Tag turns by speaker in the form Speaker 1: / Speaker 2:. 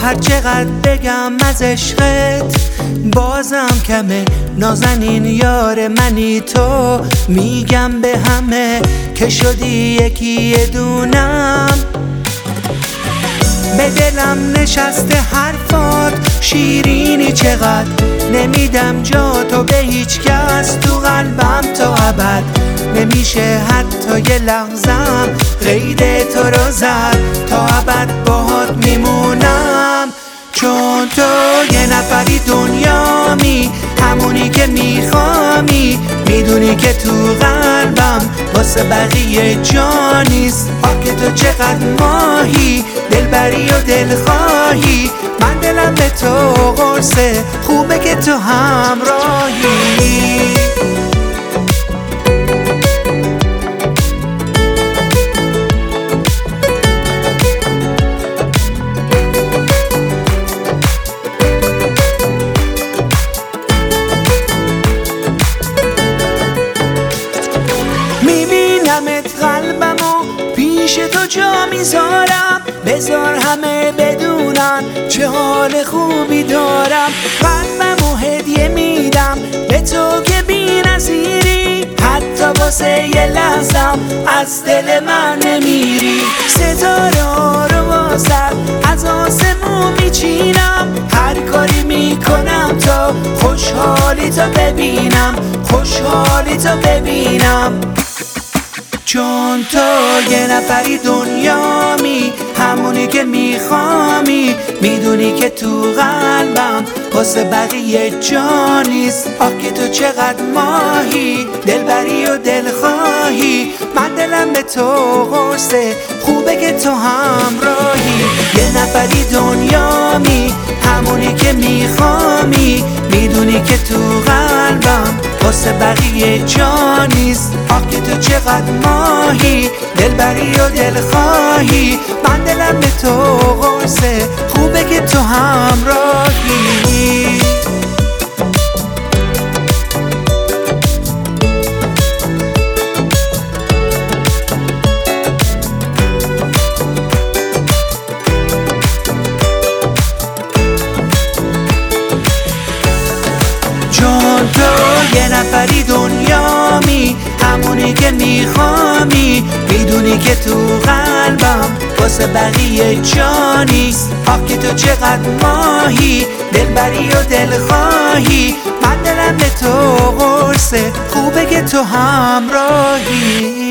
Speaker 1: هر چقدر بگم از عشقت بازم کمه. نازنین یار منی تو، میگم به همه که شدی یکی دونم. به دلم نشسته حرفات شیرینی چقدر، نمیدم جا تو به هیچ کس تو قلبم تا ابد. نمیشه حتی یه لحظم غیر تو رو زد، تا ابد باهات میمونم. چون تو یه نفری دنیامی، همونی که میخوامی، میدونی که تو قلبم واسه بقیه جا نیست. آخه تو چقدر ماهی، دلبری و دلخواهی، من دلم به تو قرصه، خوبه که تو همراهی. میبینمت قلبمو پیش تو جا میذارم، بذار همه بدونن چه حال خوبی دارم. قلبمو هدیه میدم به تو که بی نظیری، حتی واسه یه لحظم از دل من نمیری. ستاره ها رو واسه از آسمون میچینم، هر کاری میکنم تا خوشحالی تو ببینم، خوشحالی تو ببینم. چون تو یه نفری دنیامی، همونی که میخوامی، میدونی که تو قلبم واسه بقیه جا نیست. آخه تو چقدر ماهی، دلبری و دلخواهی، من دلم به تو قرصه، خوبه که تو همراهی. یه نفری دنیامی، همونی که میخوامی، میدونی که تو قلبم واسه بقیه جا نیست. آخه تو چقدر ماهی، دلبری و دلخواهی، من دلم به تو قرصه، خوبه که تو همراهی. چون تو یه نفری دنیامی، همونی که میخوامی، میدونی که تو قلبم واسه بقیه جا نیست. آخه تو چقدر ماهی، دلبری و دلخواهی، من دلم به تو قرصه، خوبه که تو همراهی.